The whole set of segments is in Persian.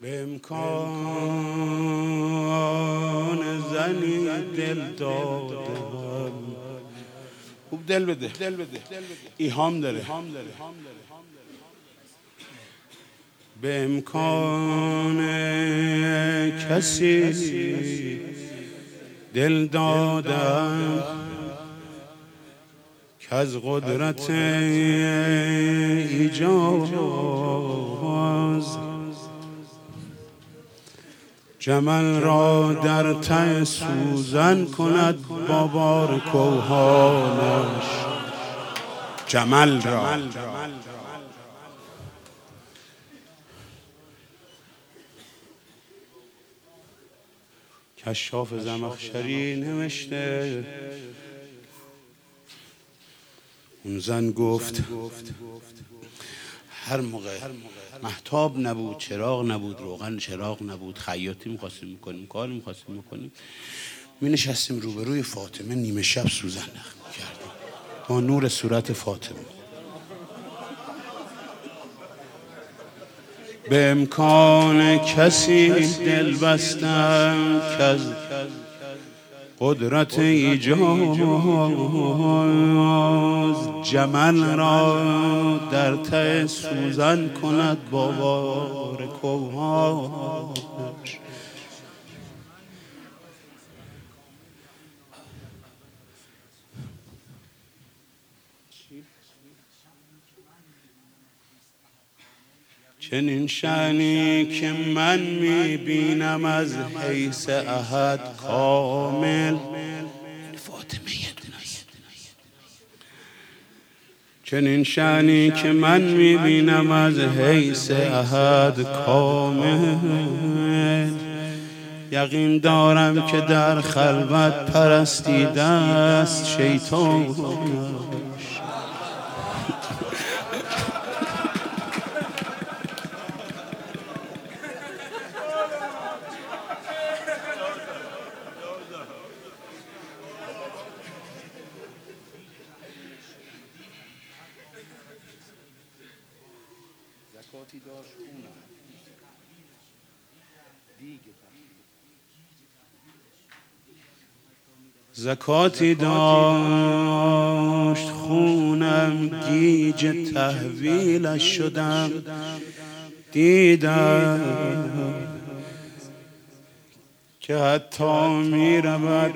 به امکان زنی دل دادم. خوب دل بده، ایهام داره. به امکان کسی دل دادم که از قدرت ایجاز جمل را در ته سوزن کند با بار کوهانش. جمل را کشاف زمخشری نوشته. اون زن گفت هر موقع مهتاب نبود، چراغ نبود، روغن چراغ نبود، خیاطی می‌خواستیم می‌کنیم، کار می‌خواستیم می‌کنیم، می‌نشستیم روبروی فاطمه نیمه شب سوزن نخ می‌کردیم با نور صورت فاطمه. به امکان کسی دل بستم که از قدرت ایجاز جمل را در ته سوزن کند با بار کوهانش. چنین شأنی که من میبینم از حیث احد کامل. فاطمه چنین شأنی که من میبینم از حیث احد کامل، یقین دارم که در خلوت پرستیده است شیطان. زکاتی داشت خونم گیج تحویلش شدم. دیدم که حتی میرود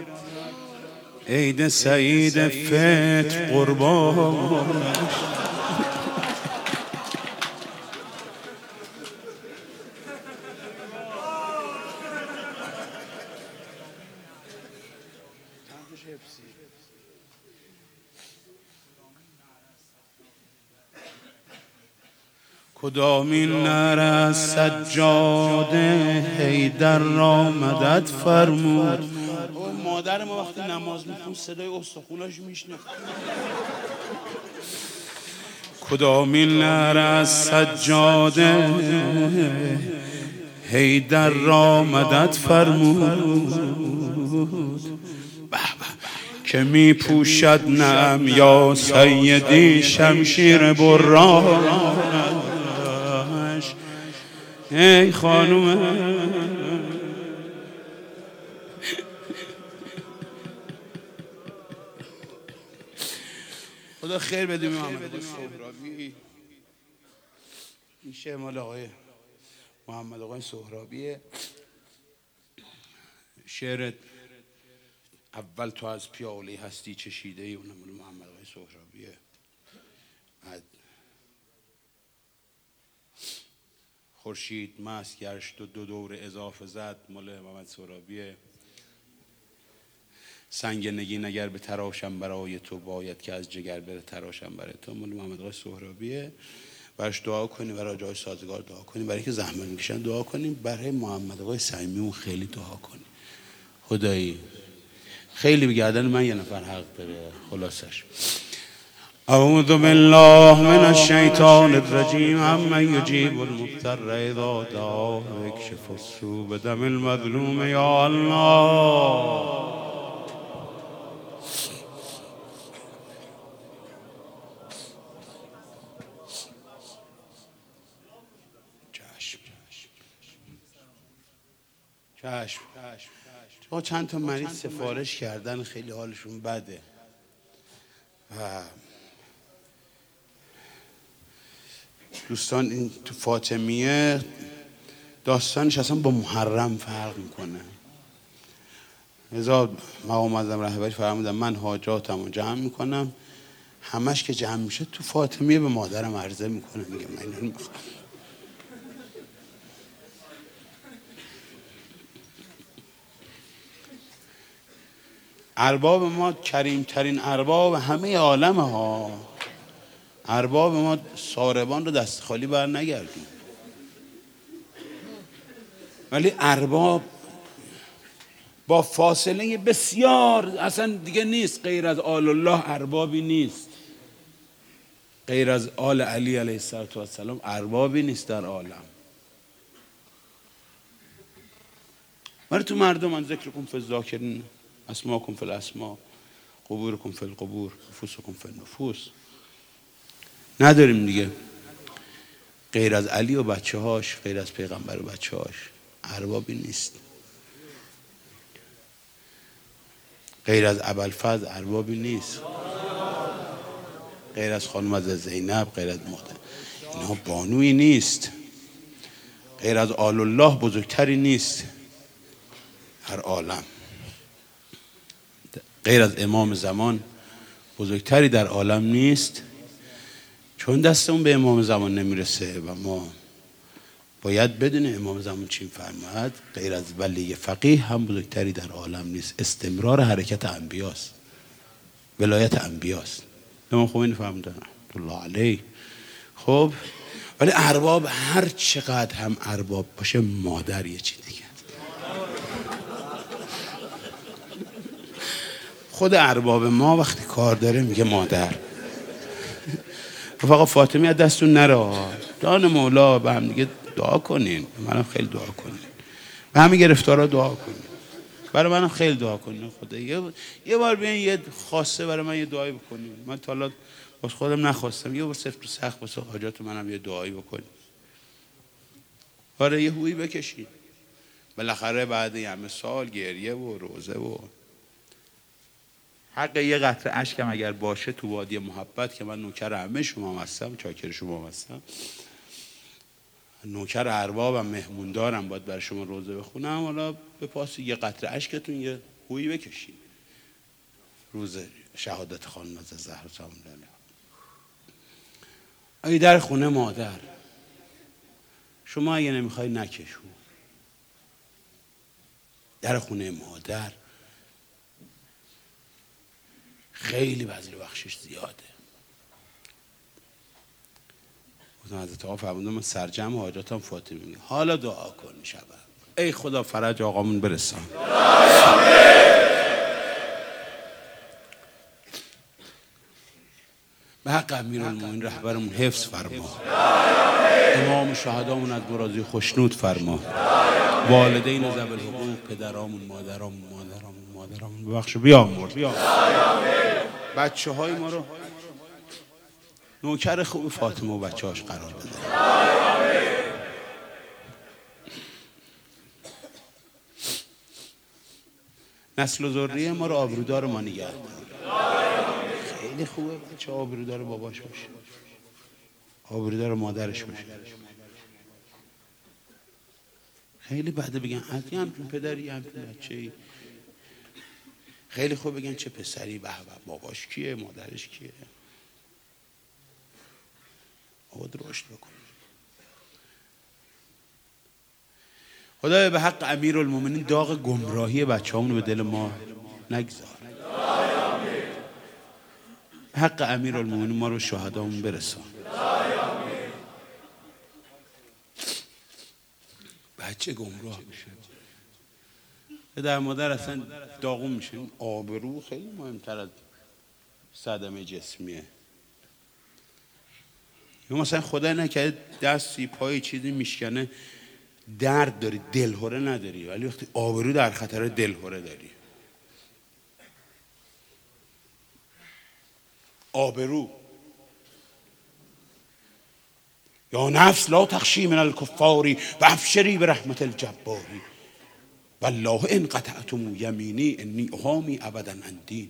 عید سعید فطر قربانش. کدامین نر از سجاده حیدر را مدد فرمود. مادر ما وقتی نماز میخون صدای استخوناش میشنه. کدامین نر از سجاده حیدر را مدد فرمود که می پوشد نعم یا سیدی شمشیر برانش. ای خانوم خدا خیر بده محمد سهرابی. این شعر مال آقای محمد آقای سهرابیه. شعرت اول تو از پیاله هستی چشیده ای، اونم مال محمد آقای سهرابیه. خورشید مست گشت و دو دور اضافه زد، مال محمد سهرابیه. سنگ نگین اگر به تراشم برای تو، باید که از جگر بره تراشم برای تو، مال محمد آقای سهرابیه. براش دعا کنیم، برای جای سازگار دعا کنیم، برای که زحمت میکشن دعا کنیم، برای محمد آقای صمیمون خیلی دعا کنیم. خدایی خیلی بگردن من یه نفر حق داره. خلاصش اعوذ بالله من الشیطان الرجیم عما یجیب المضطر اذا دعاه ویکشف السوء بدم المظلوم یا الله. چشم. چند تا مریض سفارش کردن، خیلی حالشون بده و دوستان این تو فاطمیه داستانش اصلا با محرم فرق میکنه. لذا مقام معظم رهبری فرمودن من حاجاتمو جمع میکنم، همش که جمع میشه تو فاطمیه به مادرم عرضه میکنم، میگه من اینو میخوام. ارباب ما کریمترین ارباب همه عالم ها. ارباب ما ساربان رو دست خالی بر نگردیم، ولی ارباب با فاصله بسیار اصلا دیگه نیست. غیر از آل الله اربابی نیست، غیر از آل علی علیه السلام اربابی نیست در عالم. ولی تو مردم ذکرکم فی الذاکرین اسماکم فی الاسماء قبورکم فی القبور نفوسکم فی النفوس نداریم دیگه. غیر از علی و بچه هاش، غیر از پیغمبر و بچه هاش اربابی نیست. غیر از ابوالفضل اربابی نیست، غیر از خانم از زینب، غیر از مختار اینها بانوی نیست. غیر از آل الله بزرگتری نیست هر عالم. غیر از امام زمان بزرگتری در عالم نیست. چون دستمون به امام زمان نمیرسه و ما باید بدونه امام زمان چی فرمود، غیر از ولی فقیه هم بزرگتری در عالم نیست. استمرار حرکت انبیاست، ولایت انبیاست. امام خمینی فرمودن رحمت الله علیه. خب ولی ارباب هر چقدر هم ارباب باشه مادر یه چی دیگه. خود ارباب ما وقتی کار داره میگه مادر. فقط فاطمی از دستون نره، جان مولا به هم دیگه دعا کنین، منم خیلی دعا کنین، به همین گرفتارا دعا کنین، برای منم خیلی دعا کنین. خدا یه بار بیاین یه خواسته برای من یه دعایی بکنین. من تا حالا باز خودم نخواستم، یه بار صفر سخت واسه حاجات منم یه دعایی بکنین. آره یه هویی بکشین. بالاخره بعد همه سال گریه و روزه و حق یه قطره اشکم اگر باشه تو وادی محبت که من نوکر همه شما هستم، چاکر شما هستم، نوکر اربابم، مهموندارم، باید برای شما روزه بخونم، حالا به پاس یه قطره اشکتون یه هویی بکشین روز شهادت خانم زهرا سلام علیها. اگه در خونه مادر شما اگه نمیخوای نکشو، در خونه مادر خیلی بذل و بخشش زیاده. حضرت آقا فرمودن من سرجم حاجاتم فاطمی میگه حالا دعا کن شب ای خدا فرج آقامون برسان. به حق امیرالمومنین رهبرمون حفظ فرما، امام شهدامون از برازی خوشنود فرما، والدین ذوی الحقوق، پدرامون، مادرامون ببخش بیامرز، بچه های ما رو نوکر خوب فاطمه و بچه هاش قرار بده. نسل و ذریه ما رو آبرودار ما نگه دار. خیلی خوبه بچه آبرودار باباش باشه، آبرودار مادرش باشه. خیلی بده بگن عدی همچون پدری همچون بچه‌ای. خیلی خوب بگن چه پسری، به باباش کیه، مادرش کیه. باید رشد بکن. خدایا به حق امیرالمومنین داغ گمراهی بچه‌هامون رو به دل ما نگذار. به حق امیرالمومنین ما رو شهدامون برسان. بچه گمراه میشه، پدر مادر اصلا داغون میشه. آبرو خیلی مهمتر از صدمه جسمیه. یا مثلا خدا نکرده دستی پای چیزی میشکنه درد داری، دلهره نداری، ولی وقتی آبرو در خطر دلهره داری. آبرو یا نفس لا تخشی من الکفاری و ابشری به رحمت الجباری. والله ان قطعتم یمینی انی احامی ابدا عن دینی.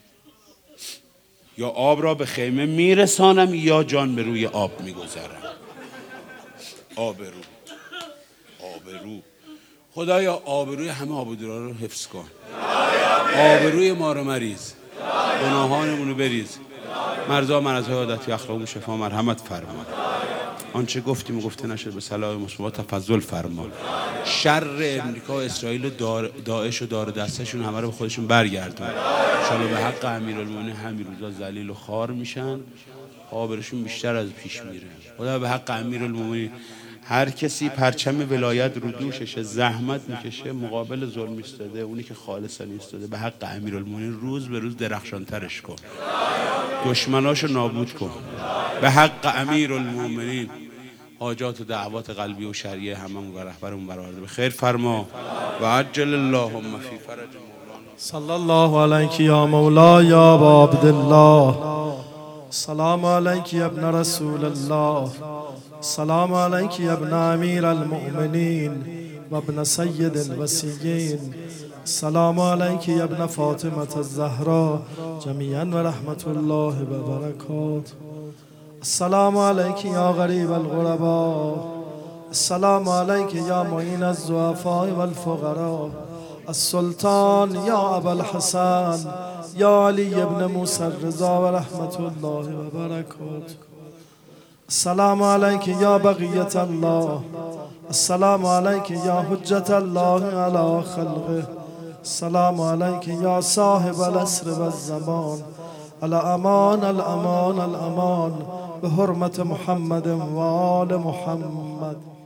یا آب را به خیمه میرسانم یا جان به روی آب میگذارم. آبرو، آبرو. خدایا آبروی همه آبودورا رو حفظ کن. آبروی ما رو مریض، گناهانمون رو بریز. مرزا مرزهای عادتی اخلاق شفا مرحمت فرما. آنچه گفتیم و گفته نشد به صلاح مسلمان تفضل فرما. شر امریکا و اسرائیل و داعش و دار دستشون همه رو به خودشون برگردون. انشالله به حق امیرالمومنین همین روزا ذلیل و خوار میشن، آبروشون بیشتر از پیش میره. خدا به حق امیرالمومنین هر کسی پرچم ولایت رو دوششه، زحمت میکشه، مقابل ظلم ایستاده، اونی که خالصا ایستاده، به حق امیرالمومنین روز به روز درخشانترش کن، دشمناشو نابود کن. به حق امیرالمومنین حاجات و دعوات قلبی و شرعی هممون و رهبرمون برآورده به خیر فرما و عجل اللهم فی فرج مولانا. صلی الله علیک یا مولا یا ابا عبدالله. سلام علیک یا ابن رسول الله. سلام علیک یا ابن امیر المؤمنین و ابن سید الوصیین. سلام علیک یا ابن فاطمة الزهرا جمیعا و رحمت الله و برکاته. السلام علیک یا غریب الغرباء. السلام علیک یا معین الضعفاء والفقراء. السلطان یا ابا الحسن یا علی ابن موسی الرضا و رحمت الله و برکاته. السلام علیک یا بقیت الله. السلام علیک یا حجت الله علی خلقه. السلام علیک یا صاحب العصر و الزمان. الامان الامان الامان به حرمت محمد و آل محمد.